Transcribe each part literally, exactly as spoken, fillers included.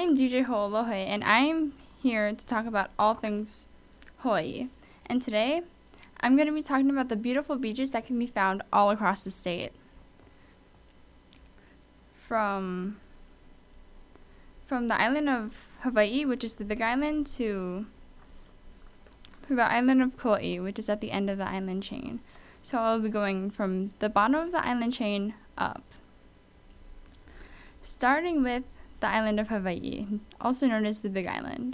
I'm D J Ho'olohe, and I'm here to talk about all things Hawaii. And today, I'm going to be talking about the beautiful beaches that can be found all across the state. From, from the island of Hawaii, which is the Big Island, to, to the island of Kauai, which is at the end of the island chain. So I'll be going from the bottom of the island chain up. Starting with the island of Hawaii, also known as the Big Island.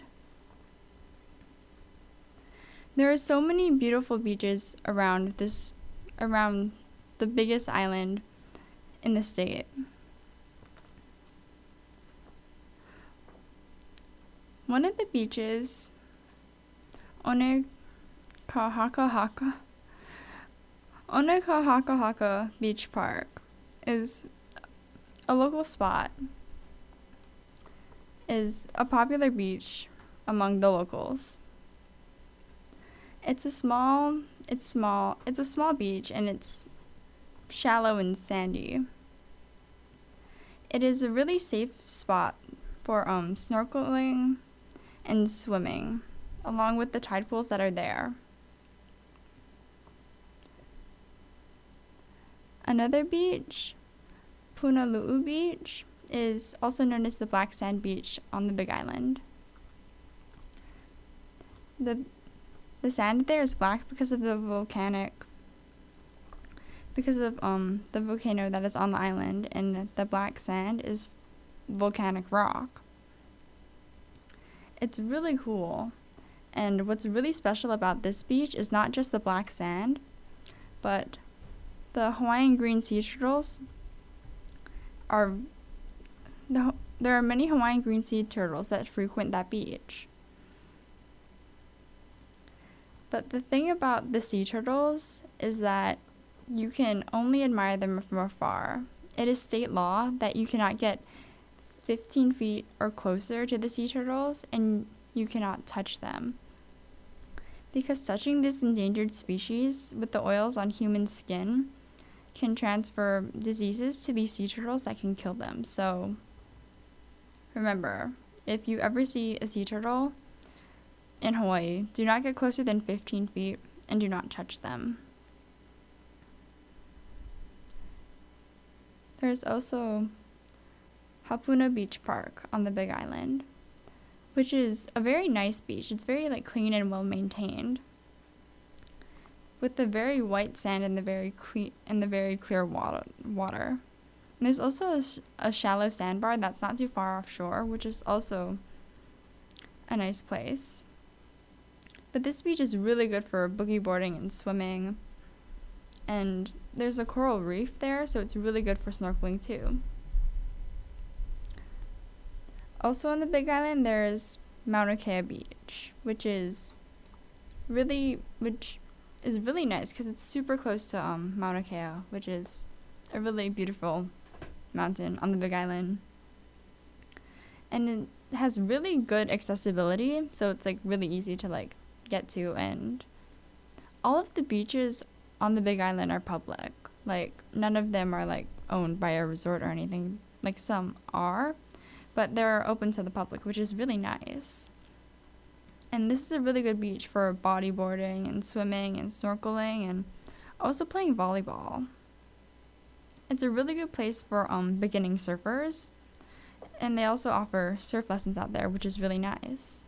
There are so many beautiful beaches around this, around the biggest island in the state. One of the beaches, Onekahakahaka, Onekahakahaka Beach Park, is a local spot, is a popular beach among the locals. It's a small, it's small, it's a small beach and it's shallow and sandy. It is a really safe spot for um, snorkeling and swimming, along with the tide pools that are there. Another beach, Punalu'u Beach, is also known as the Black Sand Beach on the Big Island. The the sand there is black because of the volcanic because of um the volcano that is on the island, and the black sand is volcanic rock. It's really cool. And what's really special about this beach is not just the black sand, but the Hawaiian green sea turtles are the, there are many Hawaiian green sea turtles that frequent that beach. But the thing about the sea turtles is that you can only admire them from afar. It is state law that you cannot get fifteen feet or closer to the sea turtles, and you cannot touch them. Because touching this endangered species with the oils on human skin can transfer diseases to these sea turtles that can kill them. So remember, if you ever see a sea turtle in Hawaii, do not get closer than fifteen feet and do not touch them. There's also Hapuna Beach Park on the Big Island, which is a very nice beach. It's very like clean and well maintained, with the very white sand and the very clean and the very clear water. Water. And there's also a, sh- a shallow sandbar that's not too far offshore, which is also a nice place. But this beach is really good for boogie boarding and swimming. And there's a coral reef there, so it's really good for snorkeling too. Also on the Big Island, there's Mauna Kea Beach, which is really, which is really nice because it's super close to um, Mauna Kea, which is a really beautiful mountain on the Big Island. And it has really good accessibility, so it's like really easy to like get to, and all of the beaches on the Big Island are public. Like none of them are like owned by a resort or anything. Like some are, but they're open to the public, which is really nice. And this is a really good beach for bodyboarding and swimming and snorkeling and also playing volleyball. It's a really good place for um, beginning surfers, and they also offer surf lessons out there, which is really nice.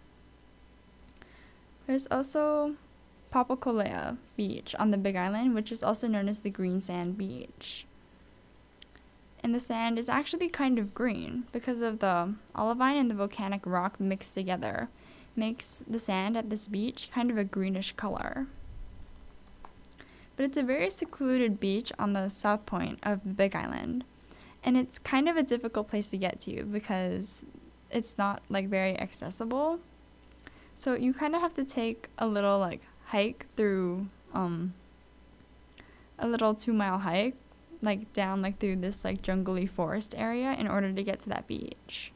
There's also Papakolea Beach on the Big Island, which is also known as the Green Sand Beach. And the sand is actually kind of green because of the olivine and the volcanic rock mixed together. Makes the sand at this beach kind of a greenish color. But it's a very secluded beach on the south point of the Big Island. And it's kind of a difficult place to get to because it's not like very accessible. So you kind of have to take a little like hike through um a little two mile hike like down like through this like jungly forest area in order to get to that beach.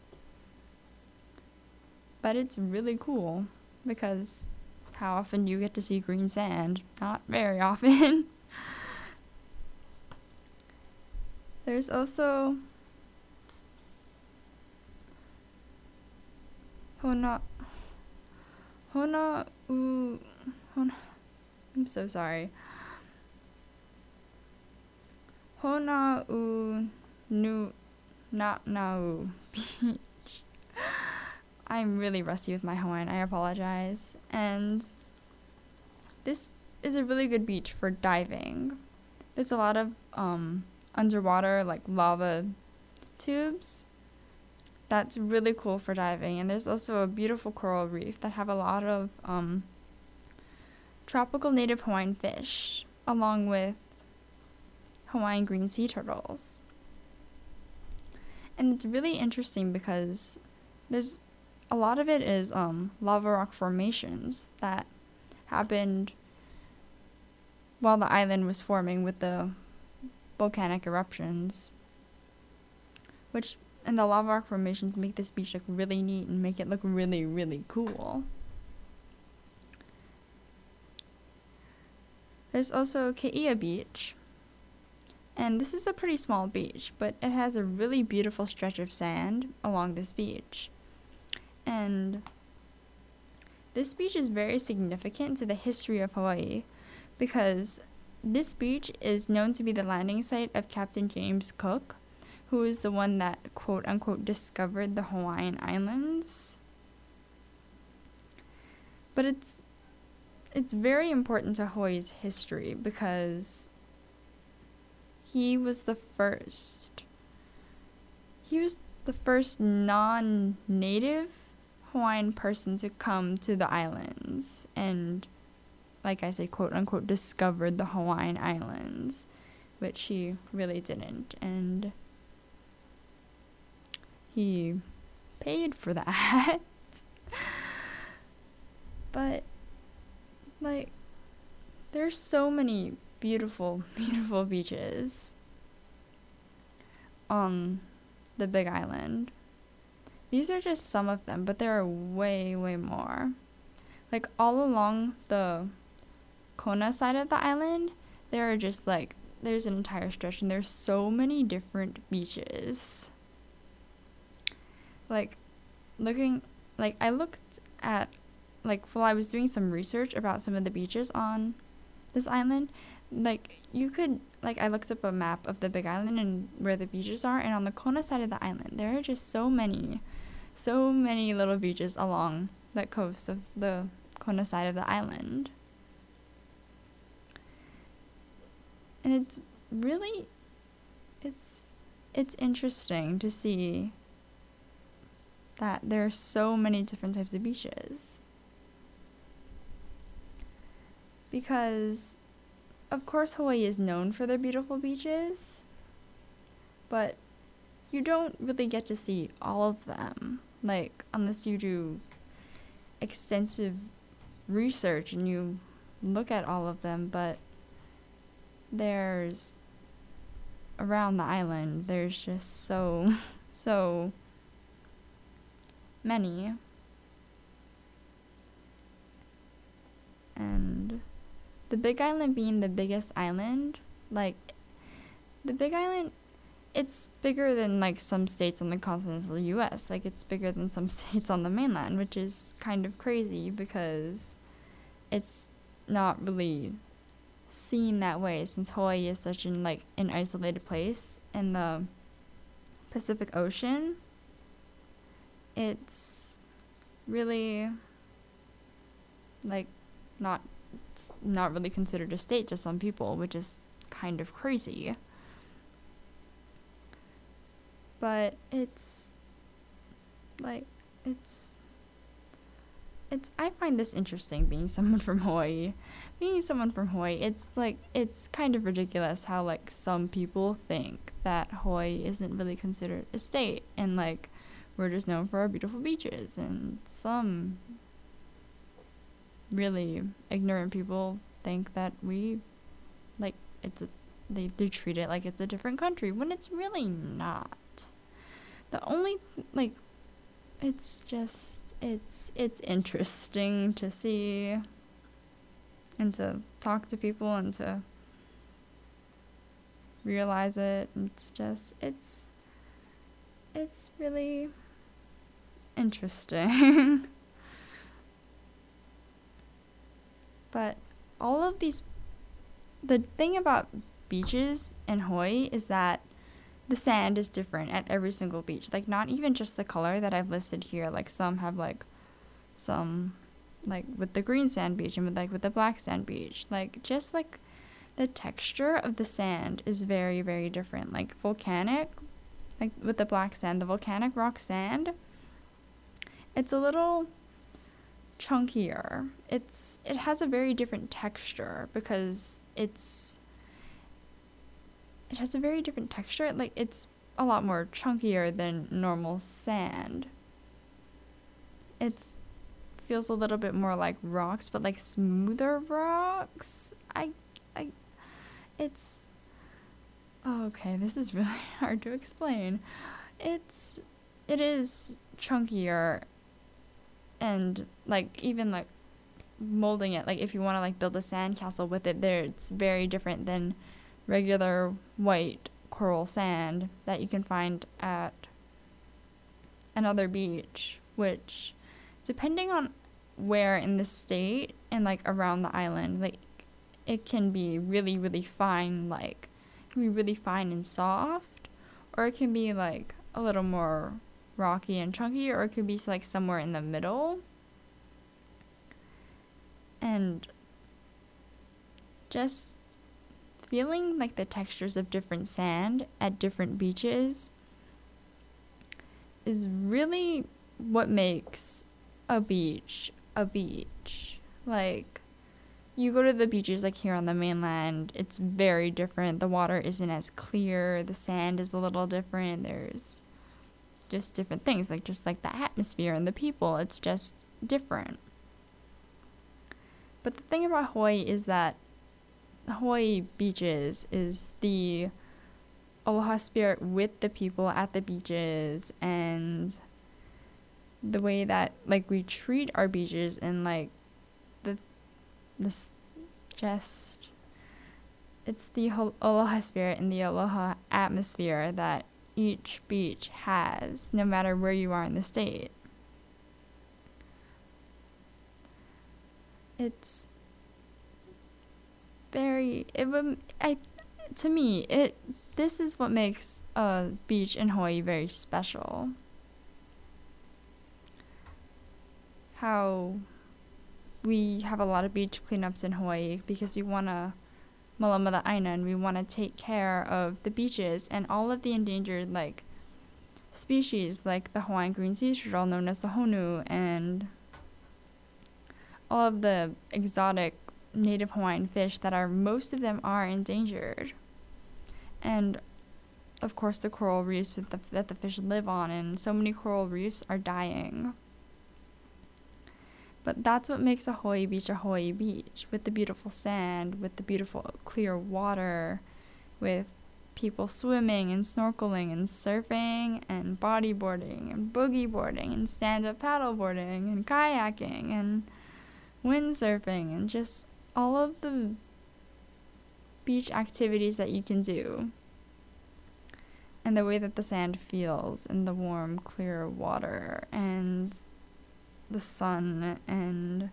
But it's really cool because how often do you get to see green sand? Not very often. There's also Hona Hona U Hona I'm so sorry. Hona U Nu Na Nau Beach. I'm really rusty with my Hawaiian, I apologize. And this is a really good beach for diving. There's a lot of um, underwater, like lava tubes. That's really cool for diving. And there's also a beautiful coral reef that have a lot of um, tropical native Hawaiian fish, along with Hawaiian green sea turtles. And it's really interesting because there's a lot of it is um, lava rock formations that happened while the island was forming with the volcanic eruptions, which and the lava rock formations make this beach look really neat and make it look really, really cool. There's also Ke'ia Beach, and this is a pretty small beach, but it has a really beautiful stretch of sand along this beach. And this beach is very significant to the history of Hawaii because this beach is known to be the landing site of Captain James Cook, who is the one that quote unquote discovered the Hawaiian Islands. But it's it's very important to Hawaii's history because he was the first he was the first non-native Hawaiian person to come to the islands and, like I said, quote unquote, discovered the Hawaiian Islands, which he really didn't, and he paid for that. But, like, there's so many beautiful, beautiful beaches on the Big Island. These are just some of them, but there are way, way more. Like, all along the Kona side of the island, there are just, like, there's an entire stretch, and there's so many different beaches. Like, looking, like, I looked at, like, while I was doing some research about some of the beaches on this island, like, you could, like, I looked up a map of the Big Island and where the beaches are, and on the Kona side of the island, there are just so many, so many little beaches along the coast of the Kona side of the island. And it's really, it's, it's interesting to see that there are so many different types of beaches. Because, of course, Hawaii is known for their beautiful beaches, but you don't really get to see all of them, like, unless you do extensive research and you look at all of them. But there's, around the island, there's just so, so many. And the Big Island being the biggest island, like, the Big Island, it's bigger than, like, some states on the continental U S. Like, it's bigger than some states on the mainland, which is kind of crazy because it's not really seen that way since Hawaii is such an, like, an isolated place in the Pacific Ocean. It's really, like, not not really considered a state to some people, which is kind of crazy. But it's like it's it's I find this interesting being someone from Hawaii. Being someone from Hawaii, it's like it's kind of ridiculous how, like, some people think that Hawaii isn't really considered a state and, like, we're just known for our beautiful beaches, and some really ignorant people think that we, like, it's a, they, they treat it like it's a different country when it's really not. The only, like, it's just, it's, it's interesting to see and to talk to people and to realize it. It's just, it's, it's really interesting. But all of these, the thing about beaches in Hawaii is that the sand is different at every single beach. Like, not even just the color that I've listed here. Like, some have like some like with the green sand beach and with like with the black sand beach. Like, just like the texture of the sand is very, very different. Like volcanic, like with the black sand, the volcanic rock sand, it's a little chunkier. It's it has a very different texture because it's it has a very different texture. Like, it's a lot more chunkier than normal sand. It's feels a little bit more like rocks, but like smoother rocks. I I it's oh, okay, this is really hard to explain. It's it is chunkier, and like even like molding it, like if you want to like build a sandcastle with it there, it's very different than regular white coral sand that you can find at another beach, which depending on where in the state and like around the island, like it can be really, really fine, like it can be really fine and soft, or it can be like a little more rocky and chunky, or it could be like somewhere in the middle. And just feeling like the textures of different sand at different beaches is really what makes a beach a beach. Like, you go to the beaches like here on the mainland, it's very different. The water isn't as clear, the sand is a little different, there's just different things, like just like the atmosphere and the people, it's just different. But the thing about Hawaii is that Hawaii beaches is the aloha spirit with the people at the beaches, and the way that like we treat our beaches, and like the this just it's the aloha spirit and the aloha atmosphere that each beach has, no matter where you are in the state. It's very it would I to me it this is what makes a beach in Hawaii very special. How we have a lot of beach cleanups in Hawaii because we want to Malamada Aina, and we want to take care of the beaches and all of the endangered like species, like the Hawaiian green sea turtle known as the honu, and all of the exotic native Hawaiian fish that are most of them are endangered, and of course the coral reefs with the, that the fish live on, and so many coral reefs are dying. But that's what makes a Hawaii beach a Hawaii beach, with the beautiful sand, with the beautiful clear water, with people swimming and snorkeling and surfing and bodyboarding and boogie boarding and stand-up paddle boarding and kayaking and windsurfing, and just all of the beach activities that you can do, and the way that the sand feels and the warm clear water and the sun. And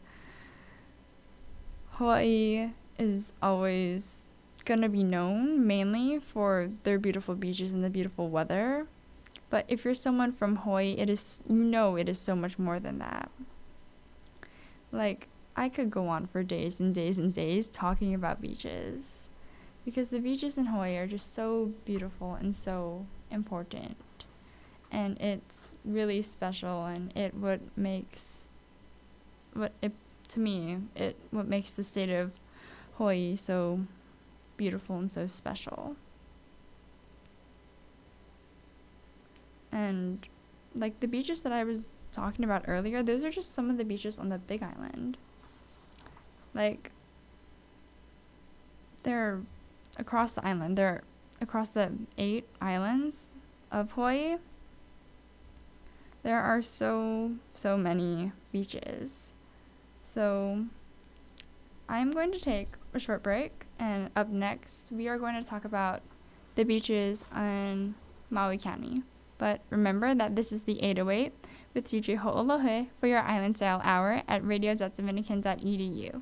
Hawaii is always gonna be known mainly for their beautiful beaches and the beautiful weather, but if you're someone from Hawaii, it is you know it is so much more than that. Like, I could go on for days and days and days talking about beaches, because the beaches in Hawaii are just so beautiful and so important, and it's really special, and it what makes what it to me it what makes the state of Hawaii so beautiful and so special. And like the beaches that I was talking about earlier, those are just some of the beaches on the Big Island. Like, they're across the island. They're across the eight islands of Hawaii. There are so, so many beaches. So, I'm going to take a short break, and up next, we are going to talk about the beaches in Maui County. But remember that this is the eight oh eight, with D J Ho'olohe for your Island Style Hour at radio dot dominican dot e d u.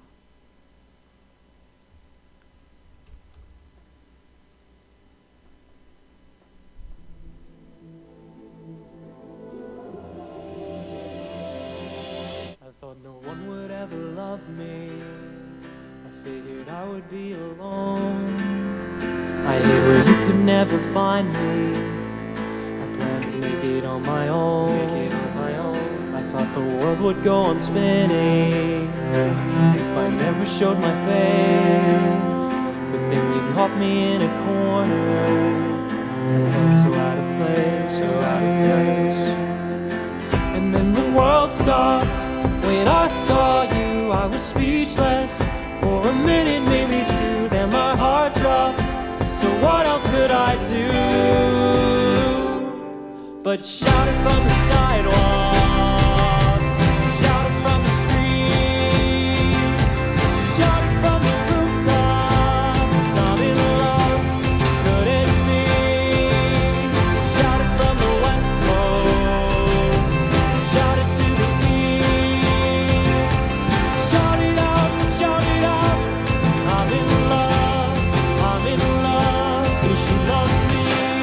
I thought no one would ever love me. I figured I would be alone. I hid where you could never find me. I planned to make it on my own. Make it on my own. I thought the world would go on spinning if I never showed my face. But then you caught me in a corner. I felt so out of place, so out of place. And then the world stopped when I saw you. I was speechless for a minute, maybe two. Then my heart dropped. So what else could I do but shout it from the sidewalks, shout it from the streets, shout it from the rooftops? I'm in love, could it be? Shout it from the west coast, shout it to the east, shout it out, shout it out. I'm in love, I'm in love, 'cause she loves me.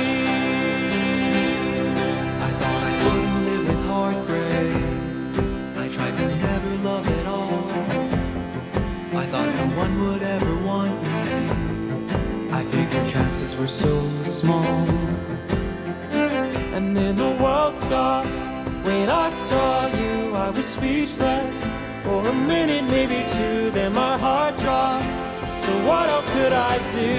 I thought I couldn't live with heartbreak. I tried to never love at all. I thought no one would ever want me. I figured chances were so small. And then the world stopped when I saw you. I was speechless for a minute, maybe two. Then my heart dropped. So what else could I do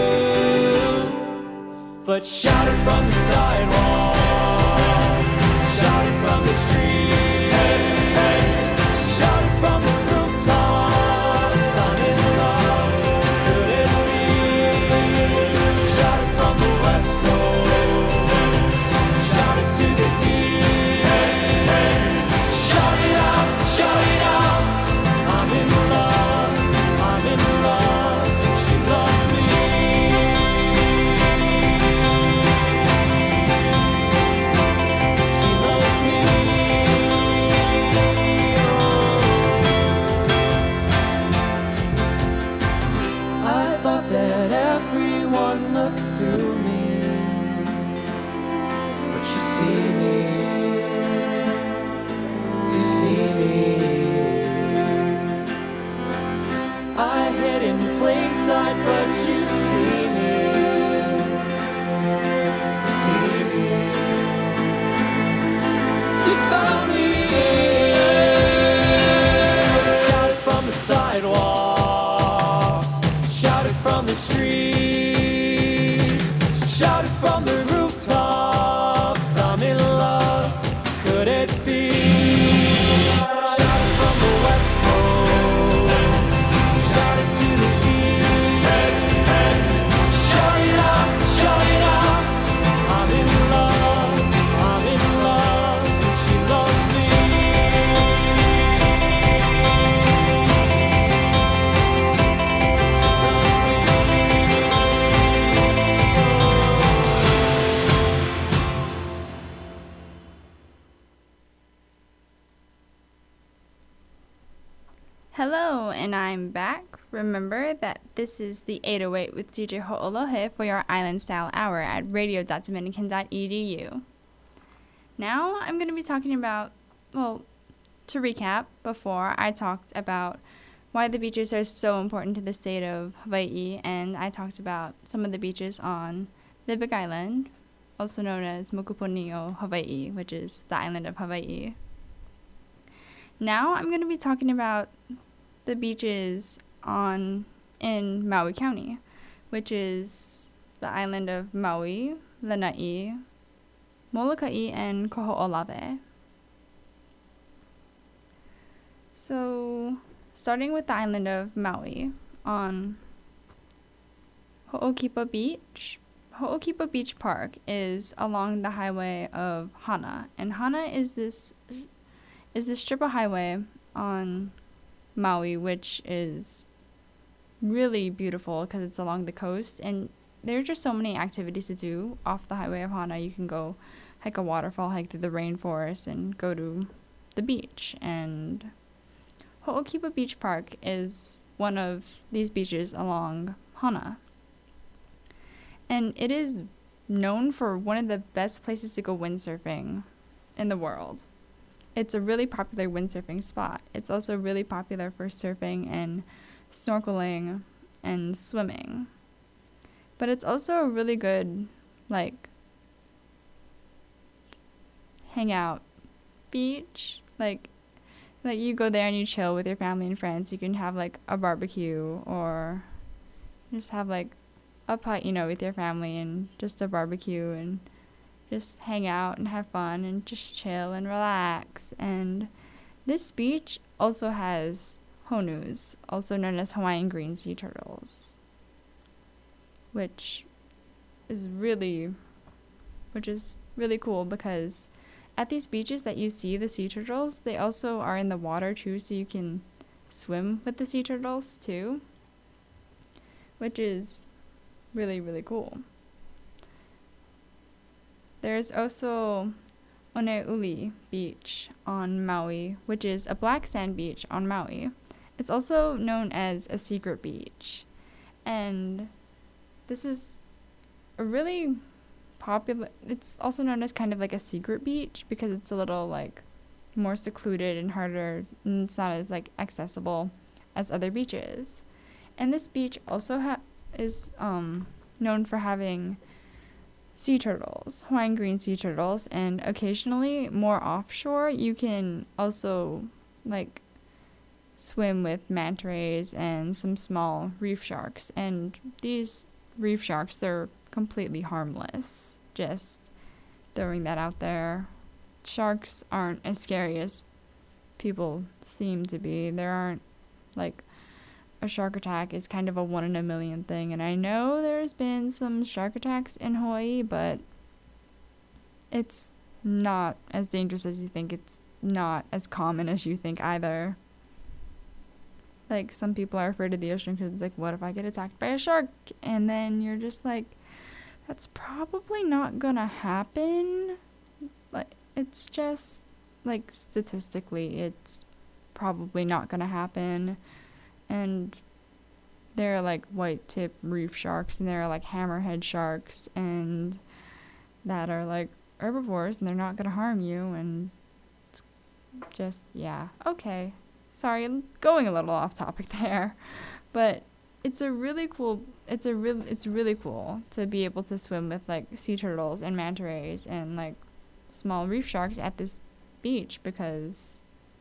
but shout it from the sidewalks, shout it from the streets, shout it from the rooftops? I'm in love, could it be? Shout it from the west coast, shout it to the east, shout it out, shout it out. I'm in love, I'm in love, she loves me. She loves me. Oh. I thought that everyone looked through me, but you see me, you see me. I hid in plain sight, but you see me, you see me. You found me. Shout it from the sidewalks, shout it from the streets, shout it from the rooftops. I'm in love, could it be? Shout it from the west coast, shout it to the east, shout it out, shout it out. I'm in love, I'm in love, she loves me. Hello, and I'm back. Remember that this is the eight oh eight with D J Ho'olohe for your Island Style Hour at radio dot dominican dot e d u. Now I'm going to be talking about, well, to recap, before I talked about why the beaches are so important to the state of Hawaii, and I talked about some of the beaches on the Big Island, also known as Mokuponio, Hawaii, which is the island of Hawaii. Now I'm going to be talking about the beaches on in Maui County, which is the island of Maui, Lanai, Molokai, and Koho'olawe. So, starting with the island of Maui, on Ho'okipa Beach. Ho'okipa Beach Park is along the highway of Hana, and Hana is this is this strip of highway on Maui, which is really beautiful because it's along the coast, and there are just so many activities to do off the highway of Hana. You can go hike a waterfall, hike through the rainforest, and go to the beach. And Ho'okipa Beach Park is one of these beaches along Hana. And it is known for one of the best places to go windsurfing in the world. It's a really popular windsurfing spot. It's also really popular for surfing and snorkeling and swimming. But it's also a really good, like, hangout beach. Like, like you go there and you chill with your family and friends. You can have, like, a barbecue or just have, like, a pot, you know, with your family and just a barbecue and just hang out and have fun and just chill and relax. And this beach also has honus, also known as Hawaiian green sea turtles, which is really, which is really cool because at these beaches that you see the sea turtles, they also are in the water too, so you can swim with the sea turtles too, which is really, really cool. There's also Oneuli Beach on Maui, which is a black sand beach on Maui. It's also known as a secret beach. And this is a really popular, it's also known as kind of like a secret beach because it's a little like more secluded and harder, and it's not as like accessible as other beaches. And this beach also ha- is um, known for having sea turtles, Hawaiian green sea turtles, and occasionally more offshore you can also like swim with manta rays and some small reef sharks. And these reef sharks, they're completely harmless. Just throwing that out there. Sharks aren't as scary as people seem to be. There aren't like a shark attack is kind of a one in a million thing, and I know there's been some shark attacks in Hawaii, but it's not as dangerous as you think. It's not as common as you think either. Like, some people are afraid of the ocean because it's like, what if I get attacked by a shark? And then you're just like, that's probably not gonna happen. Like, it's just like statistically it's probably not gonna happen. And there are like white tip reef sharks, and there are like hammerhead sharks, and that are like herbivores, and they're not gonna harm you. And it's just, yeah, okay. Sorry, I'm going a little off topic there, but it's a really cool. It's a real. It's really cool to be able to swim with like sea turtles and manta rays and like small reef sharks at this beach because,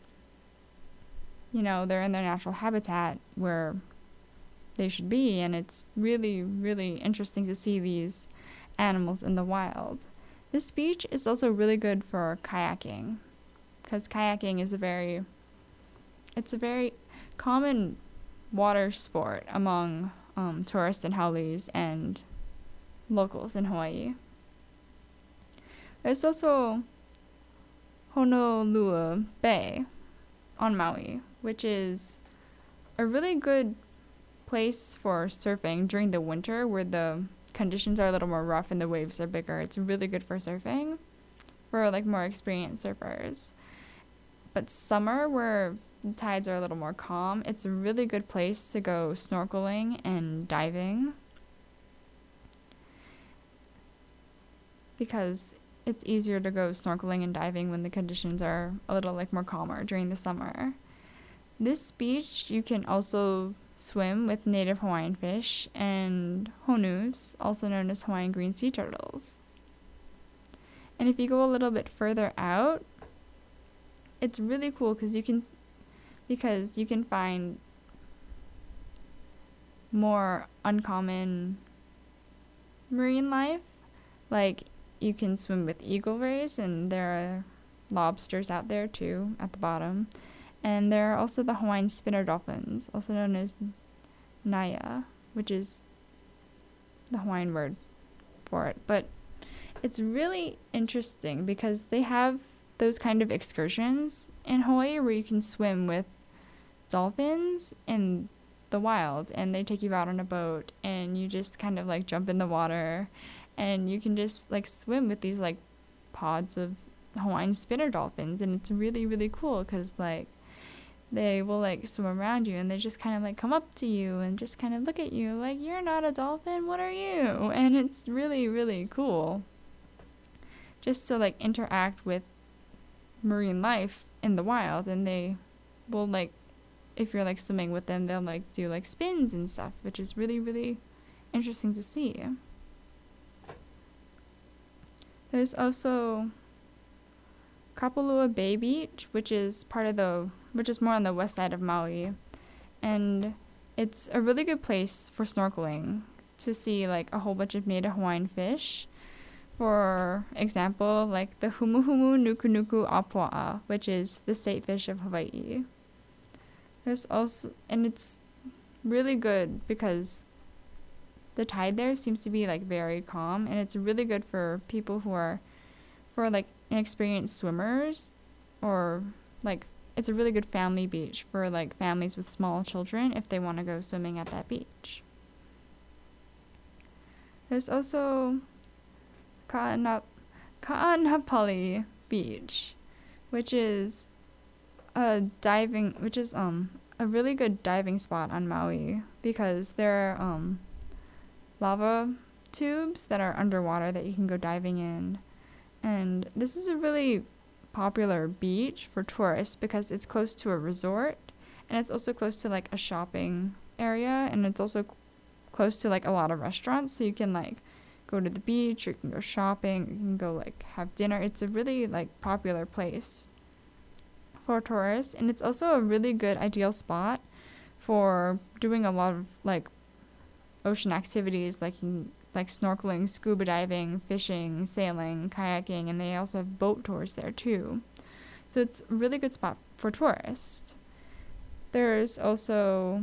you know, they're in their natural habitat where they should be, and it's really, really interesting to see these animals in the wild. This beach is also really good for kayaking because kayaking is a very, it's a very common water sport among um, tourists and haulis and locals in Hawaii. There's also Honolua Bay on Maui, which is a really good place for surfing during the winter where the conditions are a little more rough and the waves are bigger. It's really good for surfing for like more experienced surfers. But summer, where the tides are a little more calm, it's a really good place to go snorkeling and diving because it's easier to go snorkeling and diving when the conditions are a little like more calmer during the summer. This beach, you can also swim with native Hawaiian fish and honus, also known as Hawaiian green sea turtles. And if you go a little bit further out, it's really cool because you can because you can find more uncommon marine life. Like, you can swim with eagle rays, and there are lobsters out there too at the bottom. And there are also the Hawaiian spinner dolphins, also known as naya, which is the Hawaiian word for it. But it's really interesting because they have those kind of excursions in Hawaii where you can swim with dolphins in the wild, and they take you out on a boat, and you just kind of like jump in the water, and you can just like swim with these like pods of Hawaiian spinner dolphins, and it's really really cool because like they will like swim around you and they just kind of like come up to you and just kind of look at you like, you're not a dolphin, what are you? And it's really really cool just to like interact with marine life in the wild. And they will like, if you're like swimming with them, they'll like do like spins and stuff, which is really really interesting to see. There's also Kapalua Bay Beach, which is part of the, which is more on the west side of Maui, and it's a really good place for snorkeling to see like a whole bunch of native Hawaiian fish. For example, like the Humuhumu Nukunuku Apua'a, which is the state fish of Hawaii. There's also, and it's really good because the tide there seems to be like very calm, and it's really good for people who are, for like inexperienced swimmers, or like it's a really good family beach for like families with small children if they want to go swimming at that beach. There's also Ka'ana- Ka'anapali Beach, which is a diving, which is um a really good diving spot on Maui because there are um lava tubes that are underwater that you can go diving in. And this is a really popular beach for tourists because it's close to a resort, and it's also close to like a shopping area, and it's also c- close to like a lot of restaurants, so you can like go to the beach, or you can go shopping, you can go like have dinner. It's a really like popular place for tourists, and it's also a really good ideal spot for doing a lot of like ocean activities, like you like snorkeling, scuba diving, fishing, sailing, kayaking, and they also have boat tours there too. So it's a really good spot for tourists. There's also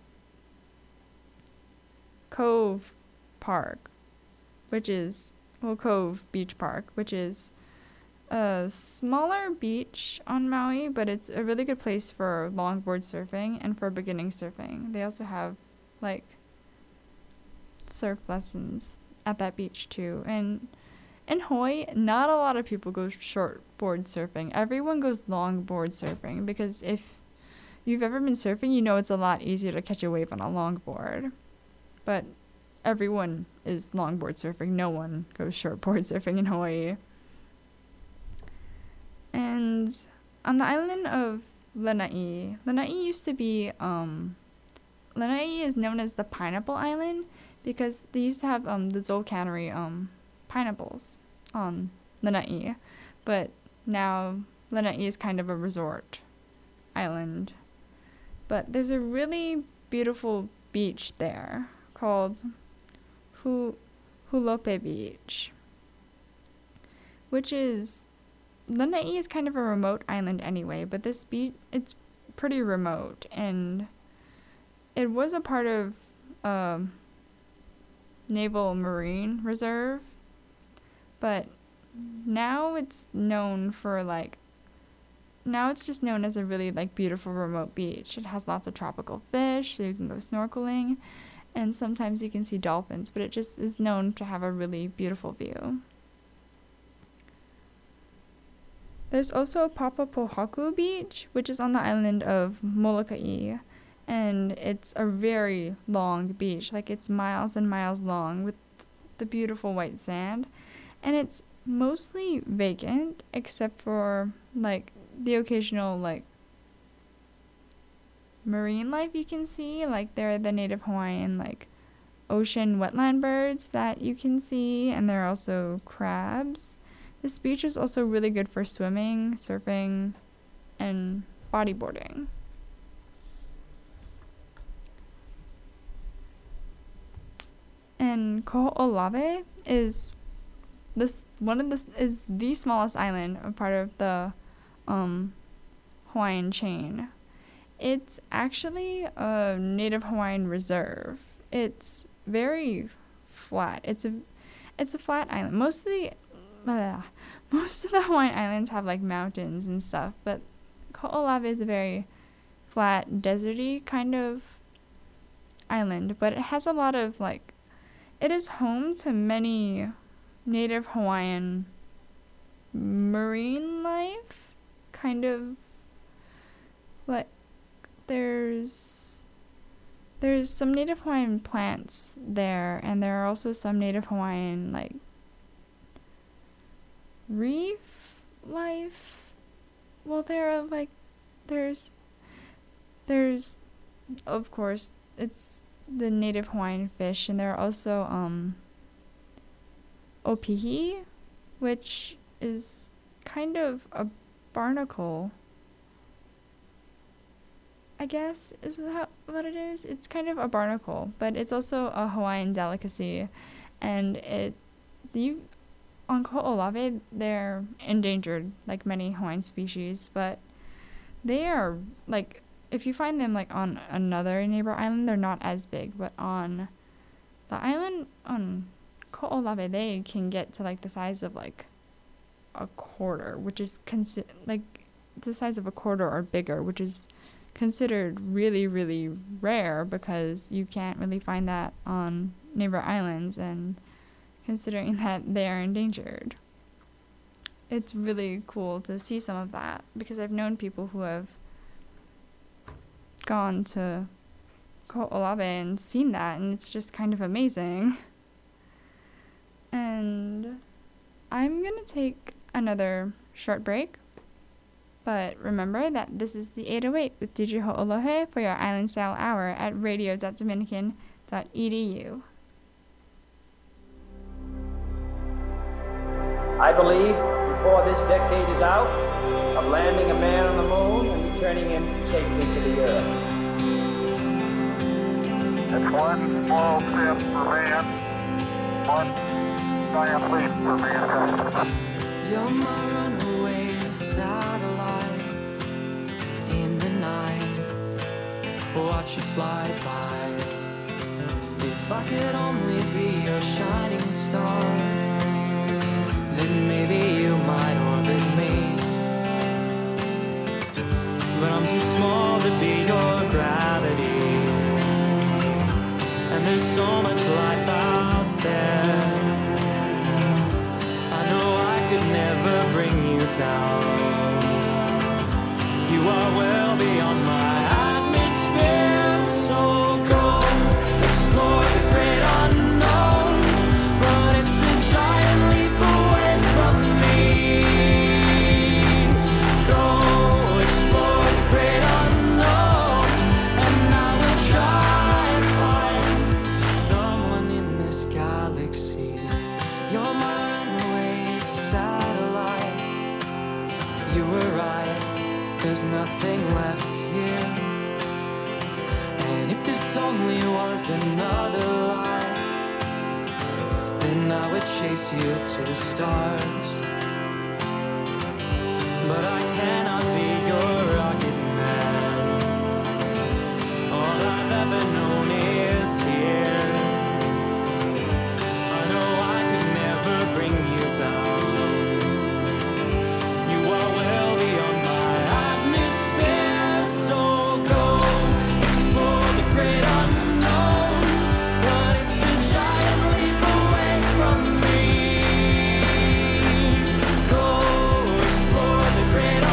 Cove Park, which is, well, Cove Beach Park, which is a smaller beach on Maui, but it's a really good place for longboard surfing and for beginning surfing. They also have like surf lessons at that beach too. And in Hawaii, not a lot of people go shortboard surfing. Everyone goes longboard surfing because if you've ever been surfing, you know it's a lot easier to catch a wave on a longboard. But everyone is longboard surfing. No one goes shortboard surfing in Hawaii. And on the island of Lanai, Lanai used to be, um, Lanai is known as the Pineapple Island because they used to have um the Dole Cannery um pineapples on Lanai, but now Lanai is kind of a resort island. But there's a really beautiful beach there called Hu- Hulope Beach, which is, Lanai is kind of a remote island anyway, but this beach, it's pretty remote, and it was a part of um Naval Marine Reserve, but now it's known for like, now it's just known as a really like beautiful remote beach. It has lots of tropical fish, so you can go snorkeling, and sometimes you can see dolphins, but it just is known to have a really beautiful view. There's also Papapohaku Beach, which is on the island of Molokai, and it's a very long beach. Like, it's miles and miles long with the beautiful white sand, and it's mostly vacant except for like the occasional like marine life you can see. Like, there are the native Hawaiian like ocean wetland birds that you can see, and there are also crabs. This beach is also really good for swimming, surfing, and bodyboarding. And Ko'olave is this one of the is the smallest island, a part of the um, Hawaiian chain. It's actually a native Hawaiian reserve. It's very flat. It's a it's a flat island. Most of the uh, most of the Hawaiian islands have like mountains and stuff, but Ko'olave is a very flat, deserty kind of island. But it has a lot of like, it is home to many native Hawaiian marine life, kind of like there's there's some native Hawaiian plants there, and there are also some native Hawaiian like reef life. Well, there are like there's there's of course it's the native Hawaiian fish, and there are also um opihi, which is kind of a barnacle, I guess is how, what it is. It's kind of a barnacle, but it's also a Hawaiian delicacy, and it you on Ko'olave they're endangered like many Hawaiian species, but they are like if you find them like on another neighbor island, they're not as big, but on the island on Ko'olave they can get to like the size of like a quarter, which is consi- like the size of a quarter or bigger, which is considered really, really rare because you can't really find that on neighbor islands, and considering that they are endangered, it's really cool to see some of that because I've known people who have gone to Ko'olave and seen that, and it's just kind of amazing. And I'm gonna take another short break, but remember that this is the eight oh eight with D J Ho'olohe for your Island Style Hour at radio dot dominican dot e d u. I believe before this decade is out of landing a man on the moon and returning him safely to the earth. It's one small step for man, one giant leap for mankind. You're my runaway satellite in the night. Watch you fly by. If I could only be your shining star, then maybe you might orbit me. But I'm too small to be your gravity, and there's so much life out there. I know I could never bring you down. You are well beyond my atmosphere, so go explore the great unknown. But it's a giant leap away from me. Go explore the great unknown, and I will try and find someone in this galaxy. You're my runaway satellite. You were right, there's nothing left here. And if this only was another life, then I would chase you to the stars. But I cannot be your rocket man. All I've ever known is here. I know I could never bring you down. You are well beyond my atmosphere, so go explore the great unknown. But it's a giant leap away from me. Go explore the great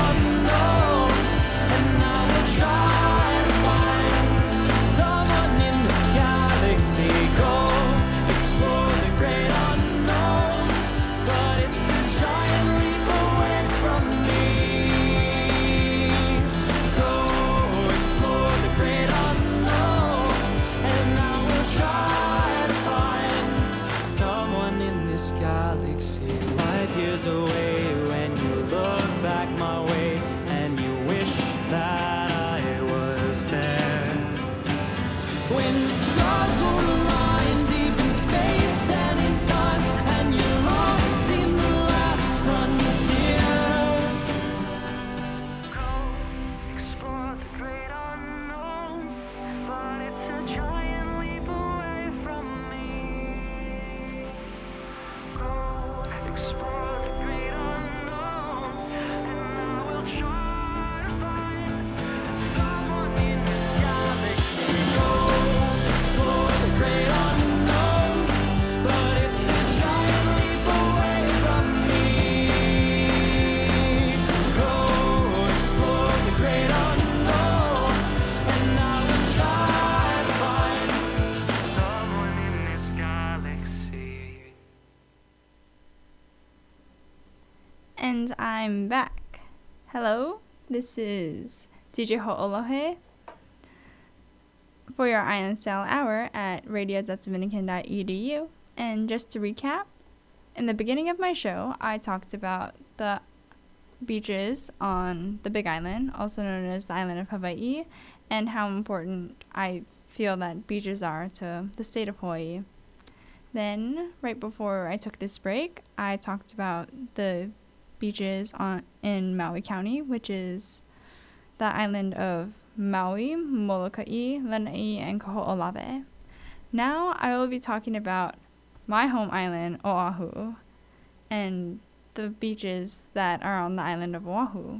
Hello, this is D J Ho'olohe for your Island Style Hour at radio dot dominican dot e d u. And just to recap, in the beginning of my show, I talked about the beaches on the Big Island, also known as the island of Hawaii, and how important I feel that beaches are to the state of Hawaii. Then, right before I took this break, I talked about the beaches on in Maui County, which is the island of Maui, Molokai, Lanai, and Kaho'olawe. Now I will be talking about my home island, Oahu, and the beaches that are on the island of Oahu.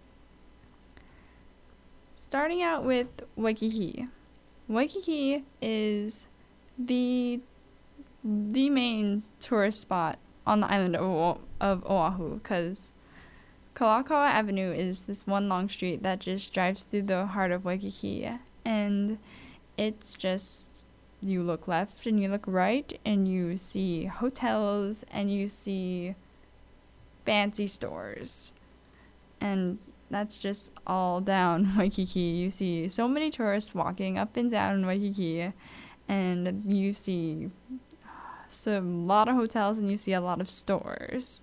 Starting out with Waikiki. Waikiki is the the main tourist spot on the island of, o- of Oahu, because Kalakaua Avenue is this one long street that just drives through the heart of Waikiki, and it's just, you look left and you look right and you see hotels and you see fancy stores, and that's just all down Waikiki. You see so many tourists walking up and down Waikiki, and you see so a lot of hotels and you see a lot of stores.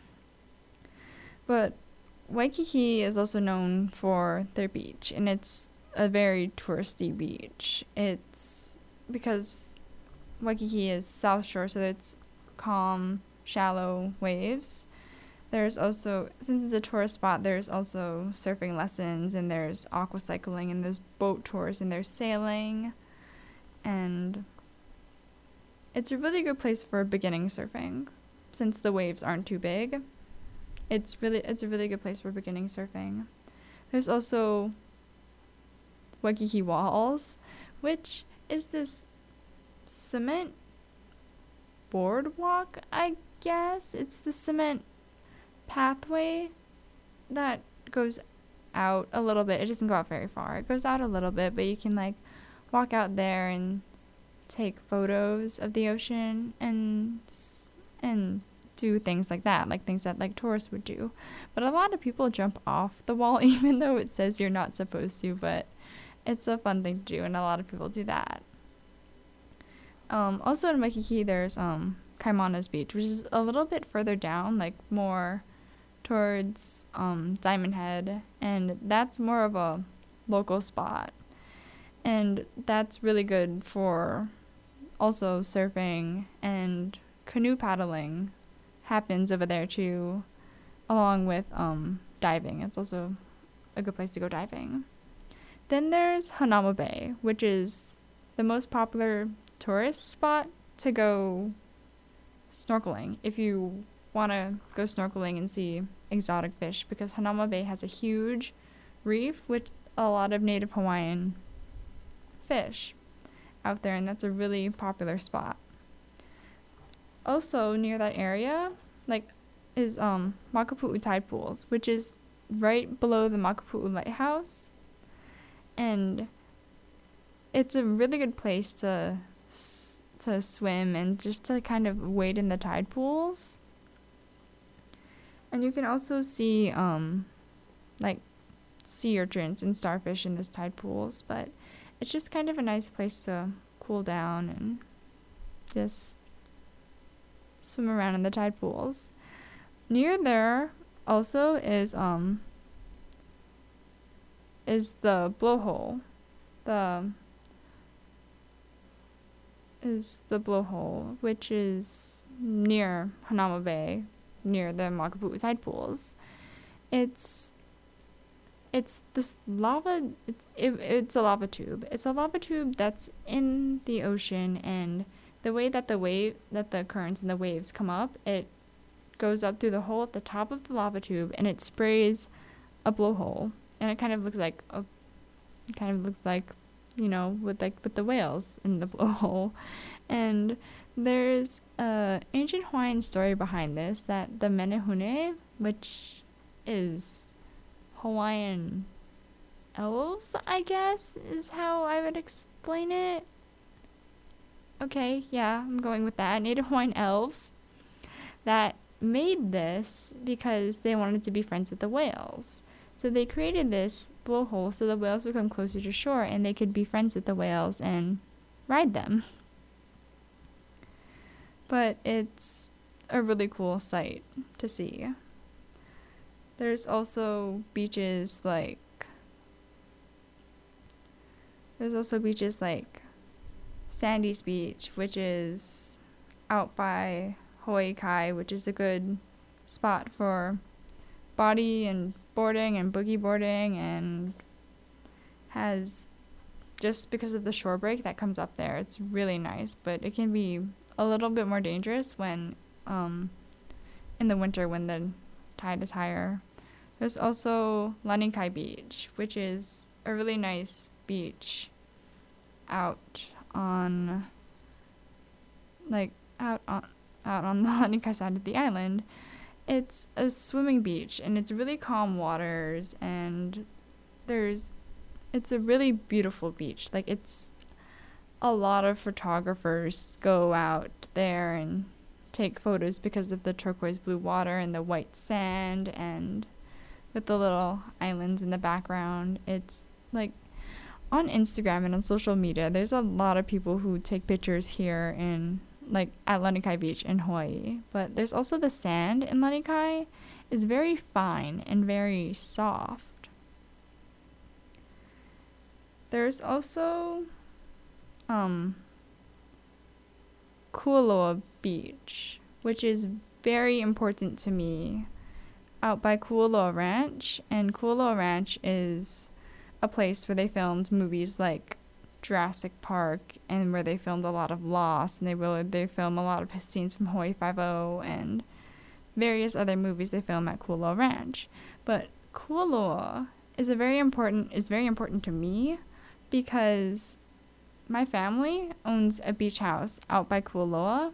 But Waikiki is also known for their beach, and it's a very touristy beach. It's because Waikiki is South Shore, so it's calm, shallow waves. There's also, since it's a tourist spot, there's also surfing lessons, and there's aqua cycling, and there's boat tours, and there's sailing, and it's a really good place for beginning surfing, since the waves aren't too big. It's really it's a really good place for beginning surfing. There's also Waikiki Walls, which is this cement boardwalk, I guess. It's the cement pathway that goes out a little bit. It doesn't go out very far. It goes out a little bit, but you can like walk out there and take photos of the ocean and and do things like that, like things that like tourists would do. But a lot of people jump off the wall even though it says you're not supposed to, but it's a fun thing to do, and a lot of people do that. Um, also in Waikiki, there's um, Kaimana's Beach, which is a little bit further down, like more towards um, Diamond Head, and that's more of a local spot. And that's really good for also surfing, and canoe paddling happens over there too, along with um, diving. It's also a good place to go diving. Then there's Hanauma Bay, which is the most popular tourist spot to go snorkeling if you want to go snorkeling and see exotic fish, because Hanauma Bay has a huge reef with a lot of native Hawaiian fish out there, and that's a really popular spot. Also near that area, like, is um Makapu'u Tide Pools, which is right below the Makapu'u Lighthouse, and it's a really good place to to swim and just to kind of wade in the tide pools. And you can also see um like sea urchins and starfish in those tide pools, but it's just kind of a nice place to cool down and just swim around in the tide pools. Near there also is um is the blowhole. The is the blowhole, which is near Hanauma Bay, near the Makapu'u tide pools. It's it's this lava. It's it, it's a lava tube. It's a lava tube that's in the ocean, and the way that the wave that the currents and the waves come up, it goes up through the hole at the top of the lava tube, and it sprays a blowhole, and it kind of looks like a it kind of looks like you know with like with the whales in the blowhole. And there's a ancient Hawaiian story behind this, that the Menehune, which is Hawaiian elves, I guess, is how I would explain it. Okay, yeah, I'm going with that. Native Hawaiian elves that made this because they wanted to be friends with the whales. So they created this blowhole so the whales would come closer to shore and they could be friends with the whales and ride them. But it's a really cool sight to see. There's also beaches like There's also beaches like Sandy's Beach, which is out by Hawaii Kai, which is a good spot for body and boarding and boogie boarding, and has, just because of the shore break that comes up there, it's really nice, but it can be a little bit more dangerous when um in the winter when the tide is higher. There's also Lanikai Beach, which is a really nice beach out on like out on out on the Lanikai side of the island. It's a swimming beach and it's really calm waters, and there's it's a really beautiful beach. Like, it's a lot of photographers go out there and take photos because of the turquoise blue water and the white sand, and with the little islands in the background. It's like, on Instagram and on social media, there's a lot of people who take pictures here in, like, at Lanikai Beach in Hawaii. But there's also the sand in Lanikai is very fine and very soft. There's also um Kualoa Beach, which is very important to me, out by Kualoa Ranch. And Kualoa Ranch is a place where they filmed movies like Jurassic Park, and where they filmed a lot of Lost, and they really they film a lot of scenes from Hawaii Five-O and various other movies they film at Kualoa Ranch. But Kualoa is a very important is very important to me because my family owns a beach house out by Kualoa,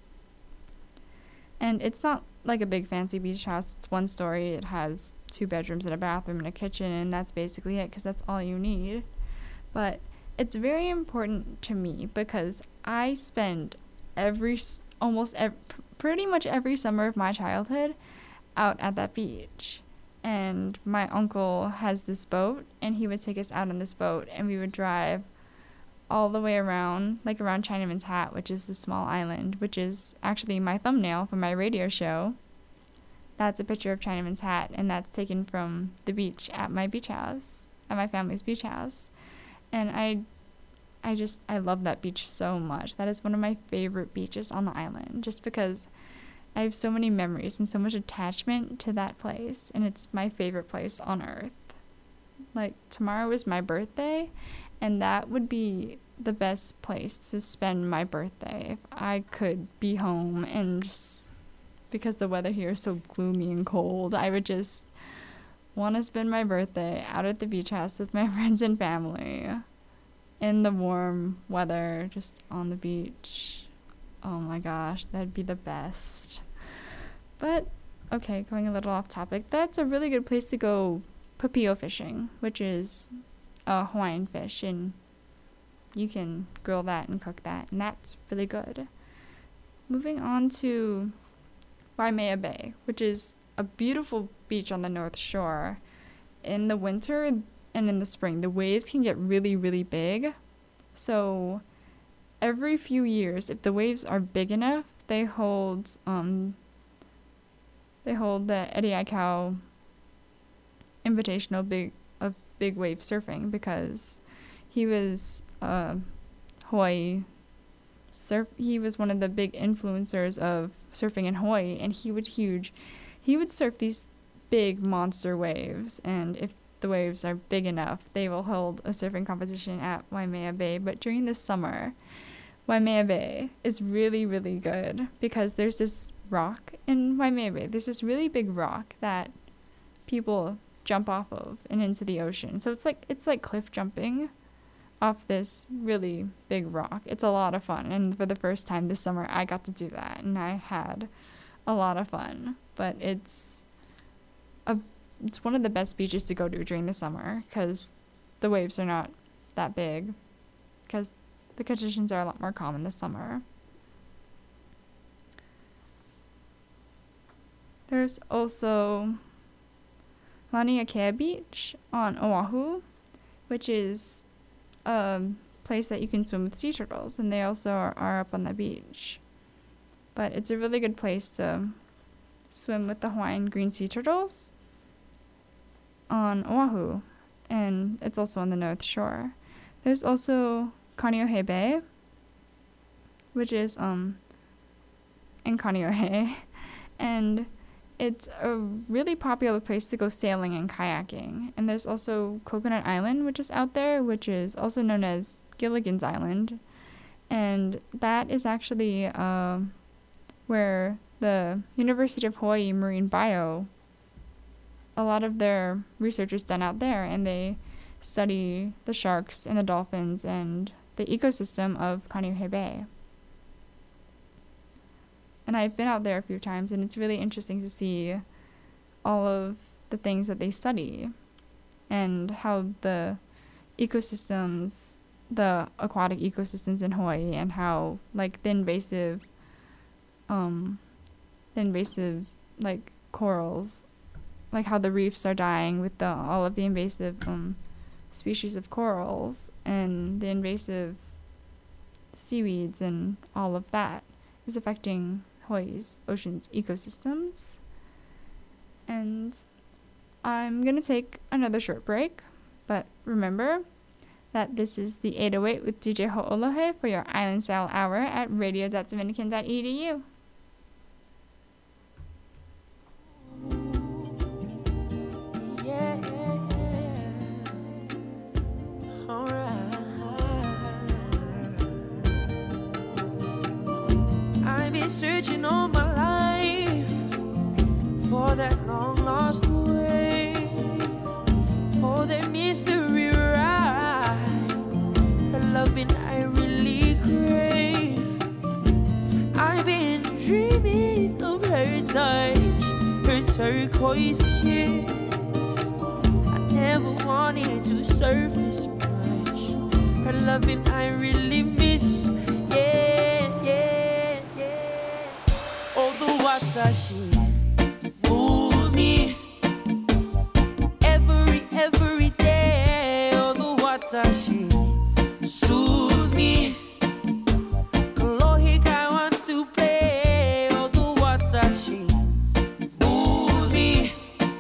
and it's not like a big fancy beach house. It's one story. It has two bedrooms and a bathroom and a kitchen, and that's basically it, because that's all you need. But it's very important to me because I spend every almost every, pretty much every summer of my childhood out at that beach. And my uncle has this boat, and he would take us out on this boat, and we would drive all the way around, like around Chinaman's Hat, which is the small island, which is actually my thumbnail for my radio show. That's a picture of Chinaman's Hat, and that's taken from the beach at my beach house, at my family's beach house. And I, I just, I love that beach so much. That is one of my favorite beaches on the island, just because I have so many memories and so much attachment to that place, and it's my favorite place on earth. Like, tomorrow is my birthday, and that would be the best place to spend my birthday if I could be home, and just, because the weather here is so gloomy and cold, I would just want to spend my birthday out at the beach house with my friends and family in the warm weather, just on the beach. Oh my gosh, that'd be the best. But, okay, going a little off topic, that's a really good place to go papio fishing, which is a Hawaiian fish, and you can grill that and cook that, and that's really good. Moving on to Waimea Bay, which is a beautiful beach on the North Shore. In the winter and in the spring, the waves can get really, really big. So every few years, if the waves are big enough, they hold um they hold the Eddie Aikau Invitational big of big wave surfing, because he was uh, Hawaii surf. He was one of the big influencers of surfing in Hawaii, and he would huge. He would surf these big monster waves, and if the waves are big enough, they will hold a surfing competition at Waimea Bay. But during the summer, Waimea Bay is really, really good because there's this rock in Waimea Bay. There's this really big rock that people jump off of and into the ocean. So it's like it's like cliff jumping off this really big rock. It's a lot of fun, and for the first time this summer, I got to do that, and I had a lot of fun. But it's a it's one of the best beaches to go to during the summer because the waves are not that big, because the conditions are a lot more calm in the summer. There's also Mauna Kea Beach on Oahu, which is a place that you can swim with sea turtles, and they also are, are up on the beach. But it's a really good place to swim with the Hawaiian green sea turtles on Oahu, and it's also on the North Shore. There's also Kaneohe Bay, which is um in Kaneohe, and it's a really popular place to go sailing and kayaking. And there's also Coconut Island, which is out there, which is also known as Gilligan's Island, and that is actually uh, where the University of Hawaii Marine Bio, a lot of their research is done out there, and they study the sharks and the dolphins and the ecosystem of Kaneohe Bay. And I've been out there a few times, and it's really interesting to see all of the things that they study and how the ecosystems, the aquatic ecosystems in Hawaii, and how like the invasive, um, the invasive like corals, like how the reefs are dying with the all of the invasive um species of corals and the invasive seaweeds and all of that is affecting Hawaii's ocean's ecosystems. And I'm going to take another short break, but remember that this is the eight oh eight with D J Ho'olohe for your Island Style Hour at radio dot dominican dot e d u. Yeah, alright. I've been searching all my life for that long lost way, for that mystery ride, a loving I really crave. I've been dreaming of her touch, her turquoise kiss. I never wanted to surf this much, her loving I really miss. Yeah, yeah, yeah. Oh, the water she moves me every, every day. Oh, the water she soothes me. Kalohi I want to play. Oh, the water she moves me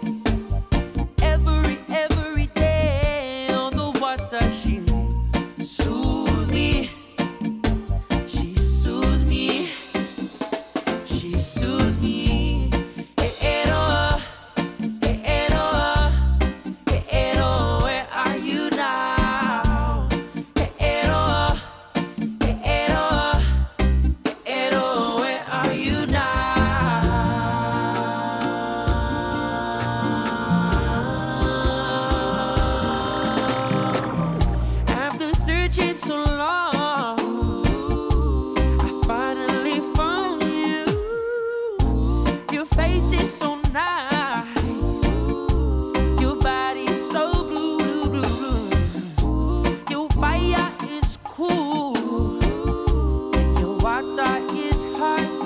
every, every day. Oh, the water she soothes me. She soothes me. She soothes me. Eh, eh, oh, eh, eh, oh, eh, eh, oh, where are you now? Eh, eh, oh, eh, eh, oh, eh, eh, oh, where are you now? After searching so long, I finally found you. Your face is so nice. Your body is so blue, blue, blue, blue. Your fire is cool. And your water is hot.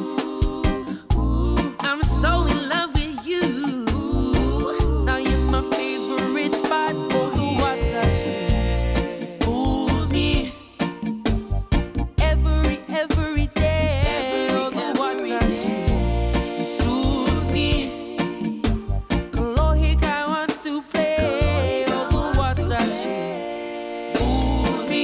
I'm so in love with you. Now you're my favorite spot. Oh, the water she moves me every, every day. Oh, the water she soothes me. Kalohi I want to play. Oh, the water she moves me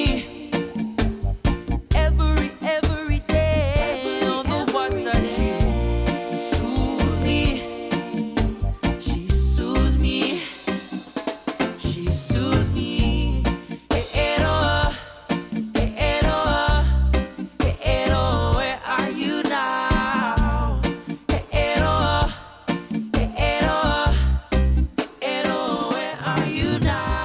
every, every day. Oh, the water she soothes me. She soothes me. She soothes me. Eh, eh, oh, eh, eh, oh, eh, eh, oh, where are you now? Eh, eh, oh, eh, eh, oh, eh, oh, where are you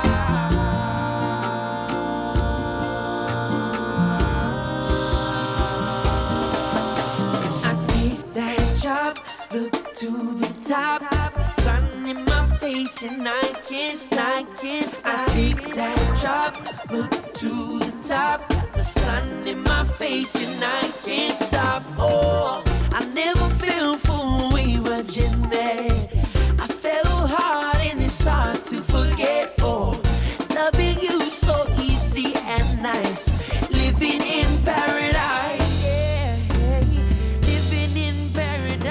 now? I take that job, look to the top, the sun in my face and I can't stop. I take that job, look to the top, the sun in my face and I can't stop. Oh, I never fell for we were just that I fell hard and it's hard to forget. Oh, loving you so easy and nice, living in paradise. Yeah, yeah. Living in paradise.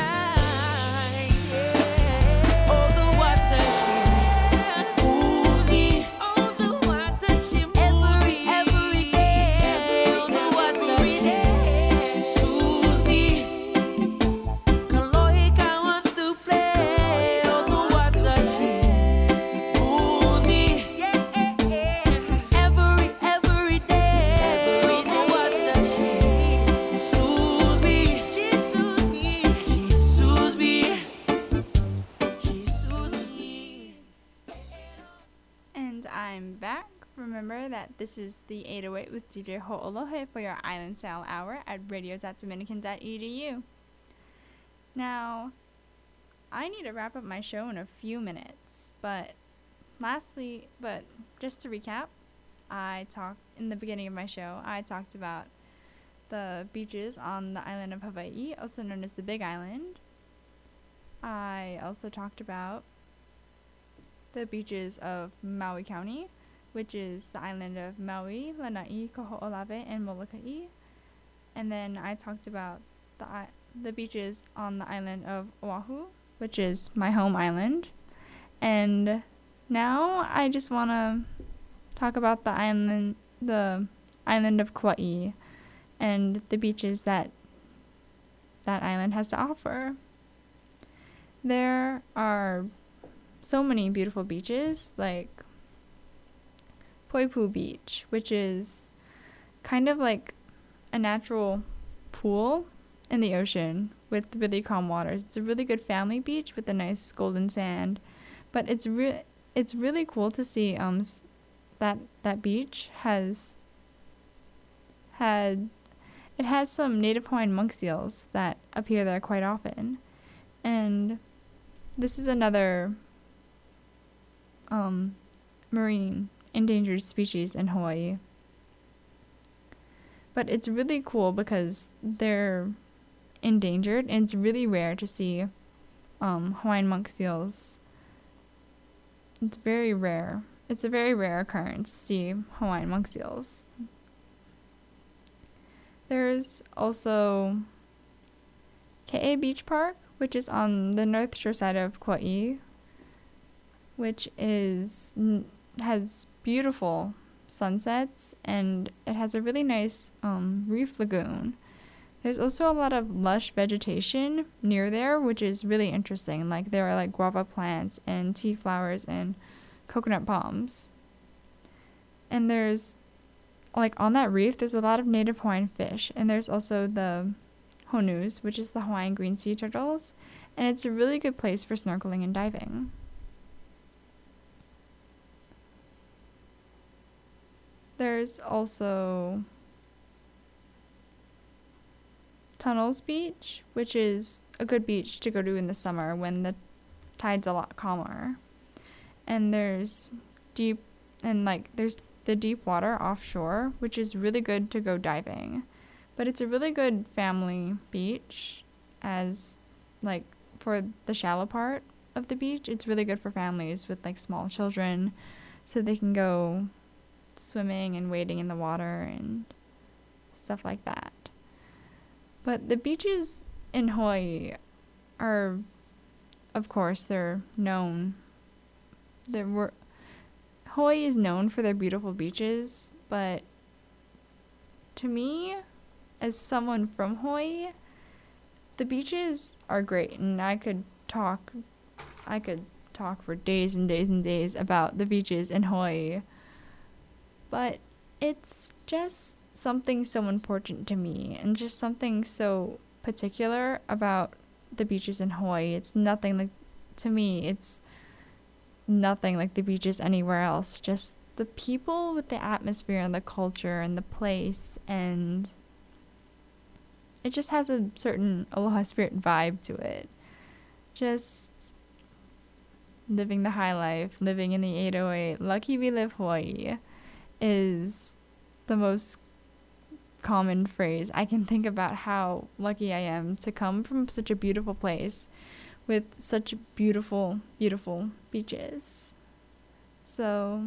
Yeah. Oh, the water she moves me. Oh, the water she moves me. Every, every day. Oh, the water she soothes me. Kaloika wants to play. Oh, the water she moves me. Yeah, every, every day. Oh, the water she soothes me. She soothes me. She soothes me. She soothes me. And I'm back. Remember that this is the eight oh eight with D J Ho'olohe for your Island Style Hour at radio dot dominican dot e d u. Now, I need to wrap up my show in a few minutes, but lastly, but just to recap, I talked in the beginning of my show, I talked about the beaches on the island of Hawaii, also known as the Big Island. I also talked about the beaches of Maui County, which is the island of Maui, Lanai, Kaho'olawe, and Molokai. And then I talked about the i- the beaches on the island of Oahu, which is my home island. And now I just want to talk about the island, the island of Kauai, and the beaches that that island has to offer. There are so many beautiful beaches, like Poipu Beach, which is kind of like a natural pool in the ocean with really calm waters. It's a really good family beach with a nice golden sand, but it's re- it's really cool to see um s- that that beach has had it has some native Hawaiian monk seals that appear there quite often, and this is another um marine endangered species in Hawaii. But it's really cool because they're endangered, and it's really rare to see um, Hawaiian monk seals. It's very rare. It's a very rare occurrence to see Hawaiian monk seals. There's also Ke'e Beach Park, which is on the north shore side of Kauai, which is has beautiful sunsets, and it has a really nice um, reef lagoon. There's also a lot of lush vegetation near there, which is really interesting. Like there are like guava plants and tea flowers and coconut palms. And there's like on that reef, there's a lot of native Hawaiian fish, and there's also the honus, which is the Hawaiian green sea turtles, and it's a really good place for snorkeling and diving. There's also Tunnels Beach, which is a good beach to go to in the summer when the tide's a lot calmer. And there's deep, and like there's the deep water offshore, which is really good to go diving. But it's a really good family beach, as like for the shallow part of the beach, it's really good for families with like small children, so they can go swimming and wading in the water and stuff like that. But the beaches in Hawaii are, of course, they're known. There were Hawaii is known for their beautiful beaches, but to me, as someone from Hawaii, the beaches are great, and I could talk, I could talk for days and days and days about the beaches in Hawaii. But it's just something so important to me, and just something so particular about the beaches in Hawaii. It's nothing like, to me, it's nothing like the beaches anywhere else. Just the people with the atmosphere and the culture and the place, and it just has a certain Aloha Spirit vibe to it. Just living the high life, living in the eight oh eight, lucky we live Hawaii, is the most common phrase I can think about how lucky I am to come from such a beautiful place with such beautiful, beautiful beaches. So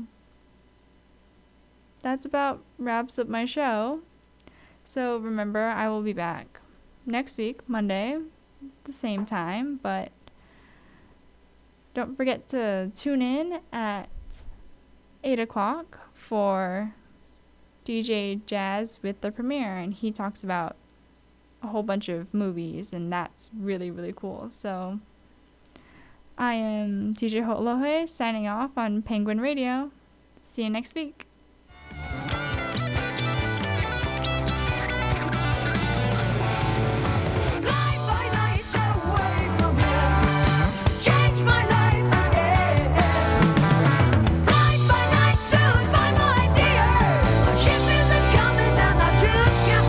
that's about wraps up my show. So remember, I will be back next week, Monday, the same time, but don't forget to tune in at eight o'clock for D J Jazz with the premiere, and he talks about a whole bunch of movies, and that's really, really cool. So I am D J Ho'olohe signing off on Penguin Radio. See you next week.